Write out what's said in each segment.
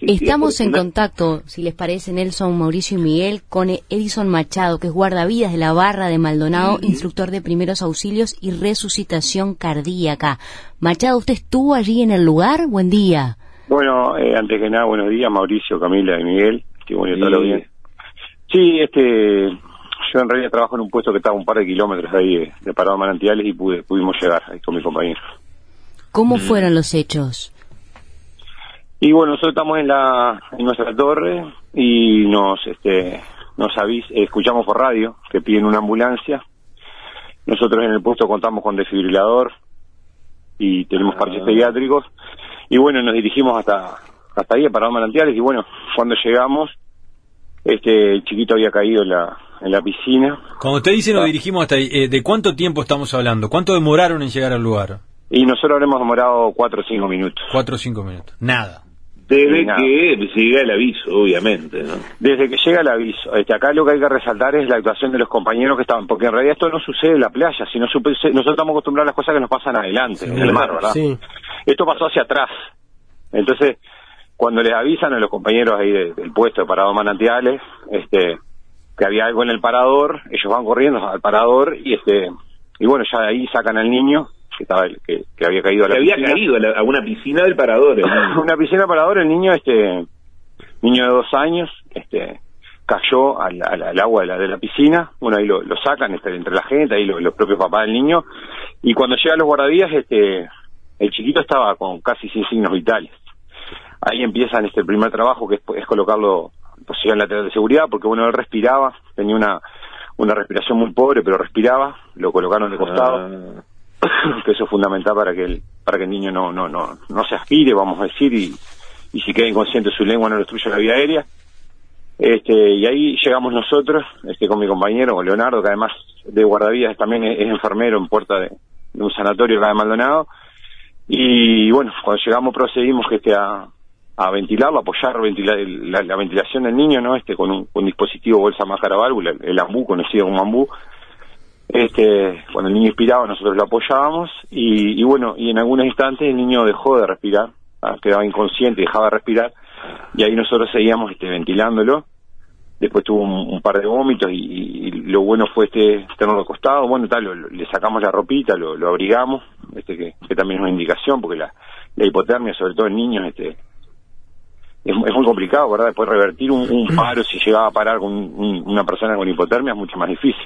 Estamos en contacto, si les parece, Nelson, Mauricio y Miguel, con Edison Machado, que es guardavidas de la Barra de Maldonado, instructor de primeros auxilios y resucitación cardíaca. Machado, ¿usted estuvo allí en el lugar? Buen día. Bueno, antes que nada, buenos días, Mauricio, Camila y Miguel. Todo bien. Sí, yo en realidad trabajo en un puesto que está a un par de kilómetros ahí de Parado Manantiales y pudimos llegar ahí con mi compañero. ¿Cómo fueron los hechos? Y bueno, nosotros estamos en nuestra torre y escuchamos por radio que piden una ambulancia. Nosotros en el puesto contamos con desfibrilador y tenemos parches pediátricos. Y bueno, nos dirigimos hasta ahí, a Parado Manantiales, y bueno, cuando llegamos, el chiquito había caído en la piscina. Cuando usted dice nos dirigimos hasta ahí, ¿de cuánto tiempo estamos hablando? ¿Cuánto demoraron en llegar al lugar? Y nosotros habremos demorado 4 o 5 minutos. 4 o 5 minutos, nada. Desde que llega el aviso, obviamente, ¿no? Desde que llega el aviso. Acá lo que hay que resaltar es la actuación de los compañeros que estaban, porque en realidad esto no sucede en la playa, sino nosotros estamos acostumbrados a las cosas que nos pasan adelante, en el mar, ¿verdad? Sí. Esto pasó hacia atrás. Entonces, cuando les avisan a los compañeros ahí del puesto de Parado Manantiales, que había algo en el parador, ellos van corriendo al parador y bueno, ya de ahí sacan al niño que había caído a la piscina. Había caído a una piscina del parador. Una piscina del parador, el niño, niño de 2 años, cayó al agua de la piscina. Bueno, ahí lo sacan entre la gente, ahí los propios papás del niño, y cuando llegan los guardavías, el chiquito estaba con casi sin signos vitales. Ahí empiezan el primer trabajo, que es colocarlo en posición lateral de seguridad, porque bueno, él respiraba, tenía una respiración muy pobre, pero respiraba, lo colocaron de costado, que eso es fundamental para que el niño no se aspire, vamos a decir, y si queda inconsciente su lengua no le obstruye la vía aérea. Y ahí llegamos nosotros, con mi compañero, con Leonardo, que además de guardavidas también es enfermero en puerta de un sanatorio acá de Maldonado. Y bueno, cuando llegamos procedimos a ventilarlo, apoyar la ventilación del niño, ¿no? Con un dispositivo bolsa máscara válvula, el AMBU, conocido como AMBU. Cuando el niño inspiraba nosotros lo apoyábamos y bueno, y en algunos instantes el niño dejó de respirar, quedaba inconsciente, dejaba de respirar, y ahí nosotros seguíamos ventilándolo. Después tuvo un par de vómitos y lo bueno fue tenerlo acostado. Bueno, le sacamos la ropita, lo abrigamos, que también es una indicación, porque la hipotermia, sobre todo en niños, es muy complicado, ¿verdad? Después revertir un paro, si llegaba a parar con una persona con hipotermia, es mucho más difícil.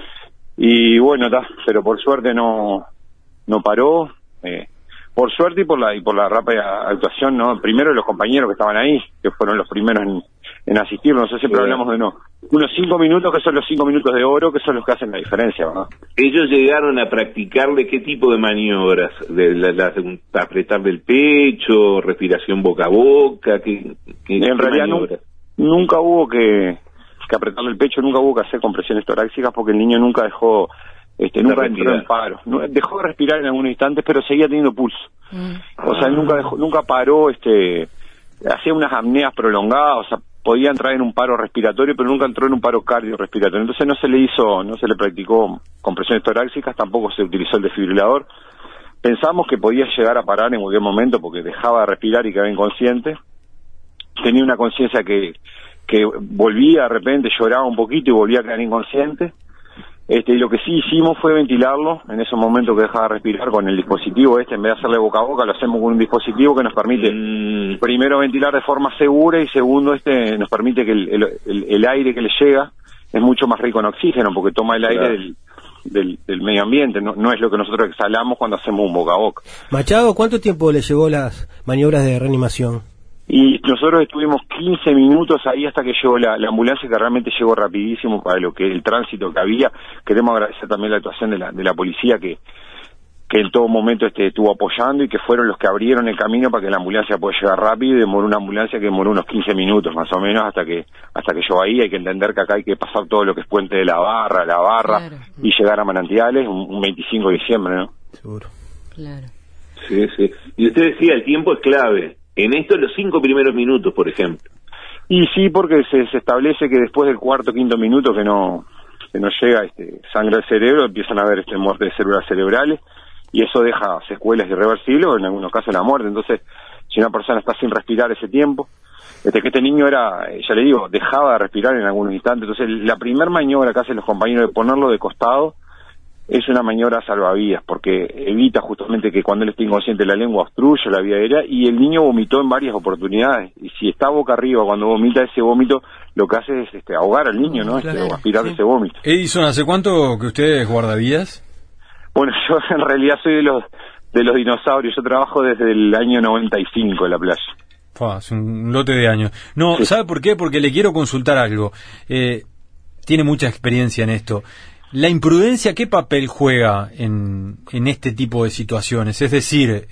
Y bueno, pero por suerte no paró, por suerte y por la rápida actuación, ¿no? Primero de los compañeros que estaban ahí, que fueron los primeros en asistir. Nosotros siempre hablamos de unos 5 minutos, que son los 5 minutos de oro, que son los que hacen la diferencia, ¿verdad? Ellos llegaron a practicarle qué tipo de maniobras, de apretarle el pecho, respiración boca a boca, en realidad nunca hubo que apretarle el pecho, nunca hubo que hacer compresiones torácicas, porque el niño nunca dejó, nunca entró en paro. Dejó de respirar en algunos instantes, pero seguía teniendo pulso. O sea, él nunca paró, hacía unas apneas prolongadas, o sea, podía entrar en un paro respiratorio, pero nunca entró en un paro cardiorrespiratorio. Entonces no se le practicó compresiones torácicas, tampoco se utilizó el desfibrilador. Pensamos que podía llegar a parar en cualquier momento porque dejaba de respirar y quedaba inconsciente. Tenía una conciencia que volvía de repente, lloraba un poquito y volvía a quedar inconsciente. Y lo que sí hicimos fue ventilarlo en esos momentos que dejaba de respirar con el dispositivo en vez de hacerle boca a boca, lo hacemos con un dispositivo que nos permite primero ventilar de forma segura y segundo nos permite que el aire que le llega es mucho más rico en oxígeno porque toma el aire del medio ambiente, no es lo que nosotros exhalamos cuando hacemos un boca a boca. Machado, ¿cuánto tiempo le llevó las maniobras de reanimación? Y nosotros estuvimos 15 minutos ahí hasta que llegó la ambulancia, que realmente llegó rapidísimo para lo que el tránsito que había. Queremos agradecer también la actuación de la policía que en todo momento estuvo apoyando y que fueron los que abrieron el camino para que la ambulancia pueda llegar rápido, y demoró una ambulancia que demoró unos 15 minutos más o menos hasta que llegó ahí. Hay que entender que acá hay que pasar todo lo que es Puente de la Barra, claro, y llegar a Manantiales un 25 de diciembre, ¿no? Seguro. Claro. Sí. Y usted decía, el tiempo es clave. En esto, los 5 primeros minutos, por ejemplo. Y sí, porque se establece que después del cuarto, quinto minuto que no llega sangre al cerebro, empiezan a haber muerte de células cerebrales, y eso deja secuelas irreversibles o en algunos casos la muerte. Entonces, si una persona está sin respirar ese tiempo, que este niño era, ya le digo, dejaba de respirar en algunos instantes. Entonces la primer maniobra que hacen los compañeros de ponerlo de costado es una maniobra salvavidas, porque evita justamente que cuando él esté inconsciente la lengua obstruya la vía aérea, y el niño vomitó en varias oportunidades, y si está boca arriba cuando vomita, ese vómito lo que hace es ahogar al niño, ¿no? Claro, aspirar ese vómito. Edison, ¿hace cuánto que usted es guardavidas? Bueno, yo en realidad soy de los dinosaurios. Yo trabajo desde el año 95 en la playa. Hace un lote de años. No, Sí. ¿sabe por qué? Porque le quiero consultar algo. Tiene mucha experiencia en esto. ¿La imprudencia qué papel juega en este tipo de situaciones? Es decir,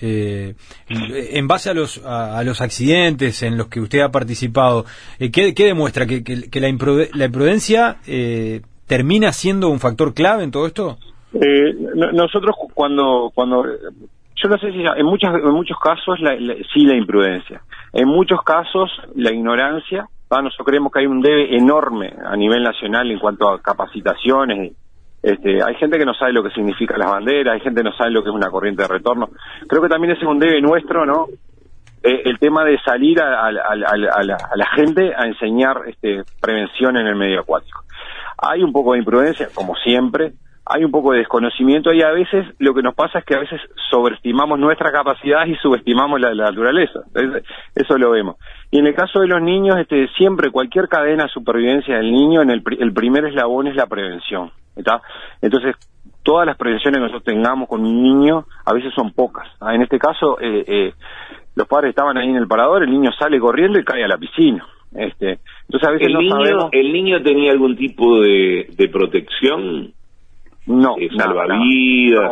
en base a los accidentes en los que usted ha participado, ¿qué demuestra? ¿Que la imprudencia termina siendo un factor clave en todo esto? Nosotros cuando yo no sé si en muchos casos sí la imprudencia, en muchos casos la ignorancia. Nosotros creemos que hay un debe enorme a nivel nacional en cuanto a capacitaciones. Hay gente que no sabe lo que significan las banderas, hay gente que no sabe lo que es una corriente de retorno. Creo que también ese es un debe nuestro, ¿no? El tema de salir a la gente a enseñar prevención en el medio acuático. Hay un poco de imprudencia, como siempre, hay un poco de desconocimiento, y a veces lo que nos pasa es que a veces sobreestimamos nuestra capacidad y subestimamos la naturaleza. Eso lo vemos. Y en el caso de los niños, siempre cualquier cadena de supervivencia del niño, el primer eslabón es la prevención, ¿está? Entonces, todas las prevenciones que nosotros tengamos con un niño, a veces son pocas. En este caso, los padres estaban ahí en el parador, el niño sale corriendo y cae a la piscina. Entonces, a veces sabemos. ¿El niño tenía algún tipo de protección? No, salvavidas,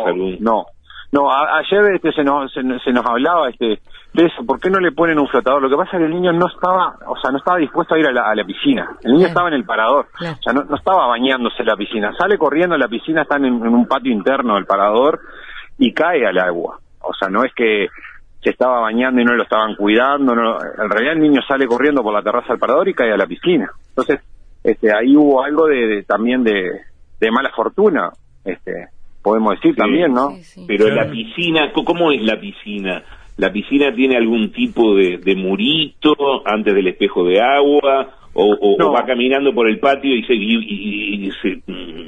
no. Ayer se nos hablaba de eso. ¿Por qué no le ponen un flotador? Lo que pasa es que el niño no estaba dispuesto a ir a la piscina. El niño estaba en el parador, o sea, no estaba bañándose en la piscina. Sale corriendo a la piscina, están en un patio interno del parador y cae al agua. O sea, no es que se estaba bañando y no lo estaban cuidando. No. En realidad el niño sale corriendo por la terraza del parador y cae a la piscina. Entonces, ahí hubo algo también de mala fortuna. Podemos decir también, ¿no? Sí. Pero claro. La piscina, ¿cómo es la piscina? ¿La piscina tiene algún tipo de murito antes del espejo de agua? ¿O va caminando por el patio y se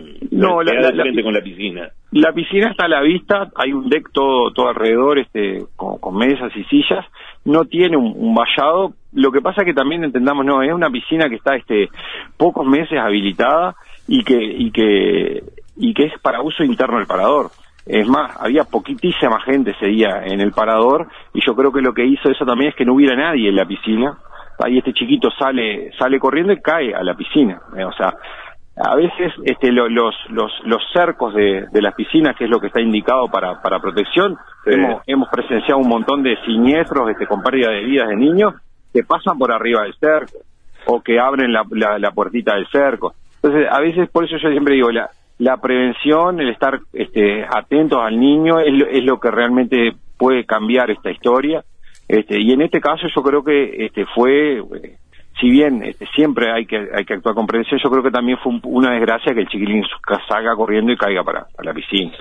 queda de frente con la piscina? La piscina está a la vista, hay un deck todo alrededor, con mesas y sillas. No tiene un vallado. Lo que pasa que también entendamos, no, es una piscina que está pocos meses habilitada y que es para uso interno del parador. Es más, había poquitísima gente ese día en el parador, y yo creo que lo que hizo eso también es que no hubiera nadie en la piscina. Ahí chiquito sale corriendo y cae a la piscina. O sea, a veces los cercos de las piscinas, que es lo que está indicado para protección, sí. Hemos presenciado un montón de siniestros con pérdida de vidas de niños que pasan por arriba del cerco o que abren la puertita del cerco. Entonces, a veces, por eso yo siempre digo, la prevención, el estar atentos al niño es lo que realmente puede cambiar esta historia. Y en este caso yo creo que fue, si bien siempre hay que actuar con prevención, yo creo que también fue una desgracia que el chiquilín salga corriendo y caiga para la piscina.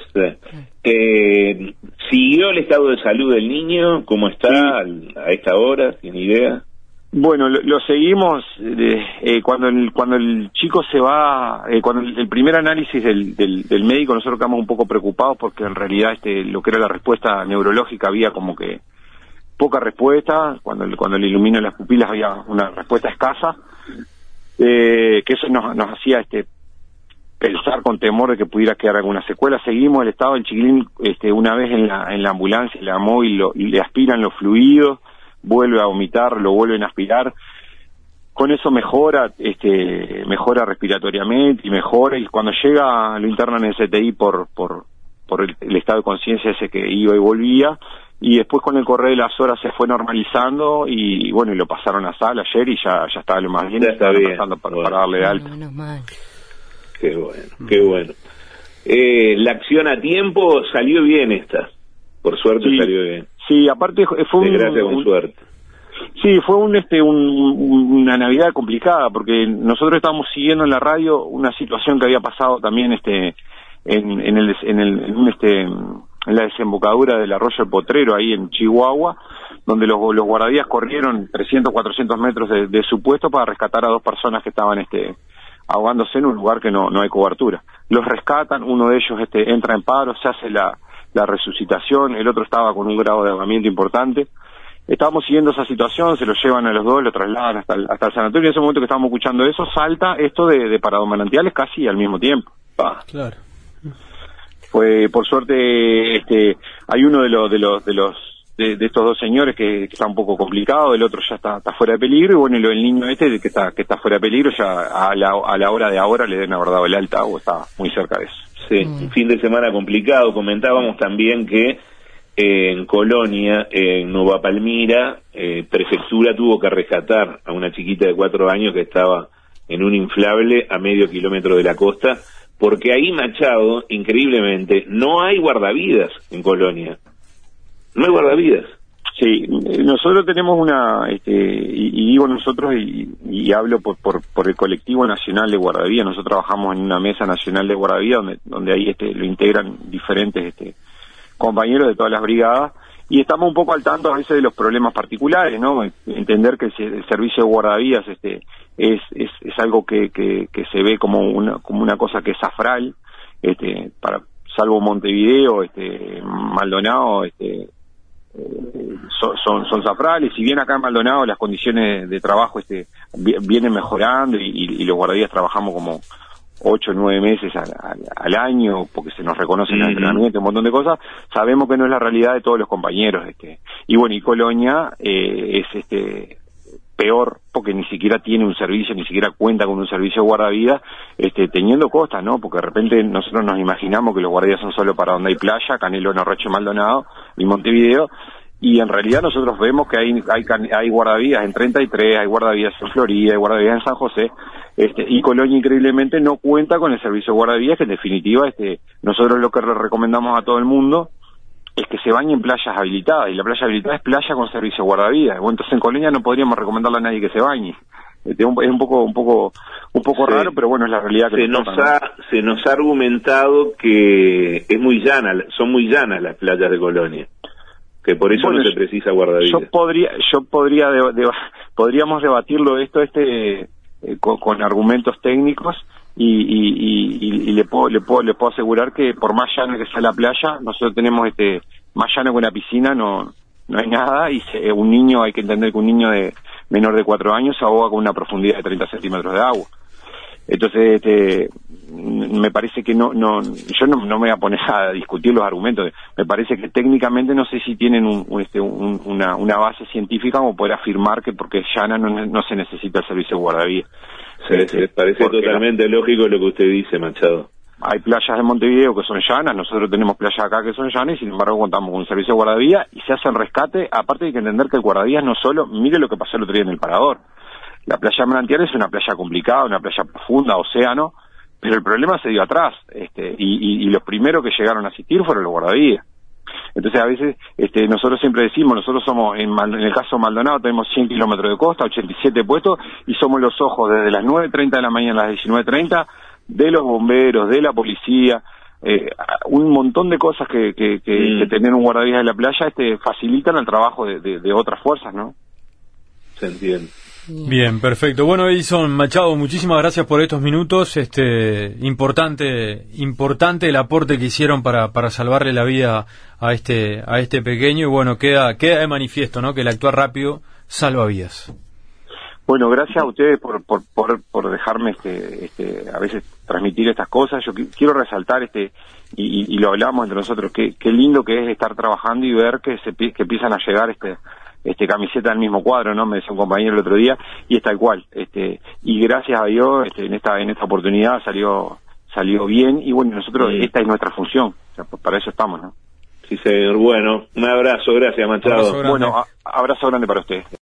Sí. ¿Siguió el estado de salud del niño? ¿Cómo está a esta hora? ¿Tiene idea? Bueno, lo seguimos cuando el chico se va, cuando el primer análisis del médico, nosotros quedamos un poco preocupados porque en realidad lo que era la respuesta neurológica había como que poca respuesta. Cuando le iluminan las pupilas había una respuesta escasa, que eso nos hacía pensar con temor de que pudiera quedar alguna secuela. Seguimos el estado del chiquilín, una vez en la ambulancia, la móvil, le aspiran los fluidos, vuelve a vomitar, lo vuelven a aspirar. Con eso mejora respiratoriamente y mejora, y cuando llega lo internan en CTI por el estado de conciencia ese que iba y volvía, y después con el correr de las horas se fue normalizando y bueno, y lo pasaron a sala ayer y ya está lo más bien, ya está bien, para darle de alta. Menos mal. Qué bueno. La acción a tiempo salió bien esta, por suerte sí, salió bien. Sí, aparte fue desgracia con suerte. Sí, fue una Navidad complicada porque nosotros estábamos siguiendo en la radio una situación que había pasado también en la desembocadura del arroyo El Potrero ahí en Chihuahua, donde los guardavías corrieron 300, 400 metros de su puesto para rescatar a 2 personas que estaban ahogándose en un lugar que no hay cobertura. Los rescatan, uno de ellos entra en paro, se hace la resucitación, el otro estaba con un grado de ahogamiento importante. Estábamos siguiendo esa situación, se lo llevan a los 2, lo trasladan hasta el sanatorio, y en ese momento que estábamos escuchando eso, salta esto de Parado Manantiales casi al mismo tiempo. Claro. Fue, por suerte, hay uno de estos 2 señores que está un poco complicado, el otro ya está fuera de peligro, y bueno, el niño que está fuera de peligro, ya a la hora de ahora le deben haber dado el alta o está muy cerca de eso. Sí, un fin de semana complicado. Comentábamos también que en Colonia, en Nueva Palmira, prefectura tuvo que rescatar a una chiquita de 4 años que estaba en un inflable a medio kilómetro de la costa, porque ahí, Machado, increíblemente, no hay guardavidas en Colonia. No hay guardavidas. Sí, nosotros tenemos y digo nosotros y hablo por el colectivo nacional de guardavías. Nosotros trabajamos en una mesa nacional de guardavías donde ahí lo integran diferentes compañeros de todas las brigadas, y estamos un poco al tanto a veces de los problemas particulares, ¿no? Entender que el servicio de guardavías es algo que se ve como una cosa que es safral, salvo Montevideo, Maldonado, son safrales. Si bien acá en Maldonado las condiciones de trabajo vienen mejorando y los guardavías trabajamos como 8 o 9 meses al año, porque se nos reconoce en el entrenamiento, un montón de cosas, sabemos que no es la realidad de todos los compañeros. Y bueno, y Colonia es peor, porque ni siquiera tiene un servicio, ni siquiera cuenta con un servicio de guardavidas, teniendo costas, ¿no? Porque de repente nosotros nos imaginamos que los guardavías son solo para donde hay playa, Canelones, Roche, Maldonado y Montevideo, y en realidad nosotros vemos que hay guardavías en 33, hay guardavías en Florida, hay guardavías en San José, y Colonia increíblemente no cuenta con el servicio de guardavías, que en definitiva nosotros lo que le recomendamos a todo el mundo es que se bañe en playas habilitadas, y la playa habilitada es playa con servicio de guardavidas. Bueno, entonces en Colonia no podríamos recomendarle a nadie que se bañe. Es un poco raro, pero bueno, es la realidad que se nos ha argumentado que son muy llanas las playas de Colonia, que por eso no se precisa guardavidas. Podríamos debatirlo esto con argumentos técnicos, y le puedo asegurar que por más llana que sea la playa, nosotros tenemos más llano que una piscina, no hay nada, y un niño, hay que entender que un niño menor de 4 años se ahoga con una profundidad de 30 centímetros de agua. Entonces, me parece que yo no me voy a poner a discutir los argumentos. Me parece que técnicamente no sé si tienen una base científica como poder afirmar que porque es llana no se necesita el servicio de guardavías. Se parece totalmente lógico lo que usted dice, Machado. Hay playas de Montevideo que son llanas, nosotros tenemos playas acá que son llanas, y sin embargo contamos con un servicio de guardavías y se hacen rescate. Aparte hay que entender que el guardavías no solo, mire lo que pasó el otro día en el Parador. La playa de Manantiales es una playa complicada, una playa profunda, océano, pero el problema se dio atrás, y los primeros que llegaron a asistir fueron los guardavías. Entonces a veces nosotros siempre decimos, nosotros somos, en el caso de Maldonado tenemos 100 kilómetros de costa, 87 puestos, y somos los ojos desde las 9:30 de la mañana a las 19:30 de los bomberos, de la policía, un montón de cosas que tener un guardavías en la playa facilitan el trabajo de otras fuerzas, ¿no? Se entiende. Bien, perfecto. Bueno, Edison Machado, muchísimas gracias por estos minutos. Importante el aporte que hicieron para salvarle la vida a este pequeño, y bueno, queda de manifiesto, ¿no?, que el actuar rápido salva vidas. Bueno, gracias a ustedes por dejarme a veces transmitir estas cosas. Yo quiero resaltar y lo hablamos entre nosotros, qué lindo que es estar trabajando y ver que empiezan a llegar camiseta del mismo cuadro, ¿no? Me decía un compañero el otro día, y es tal cual. Y gracias a Dios, en esta oportunidad salió bien, y bueno, nosotros, esta es nuestra función. O sea, para eso estamos, ¿no? Sí, señor. Bueno, un abrazo, gracias, Machado. Bueno, abrazo grande para usted.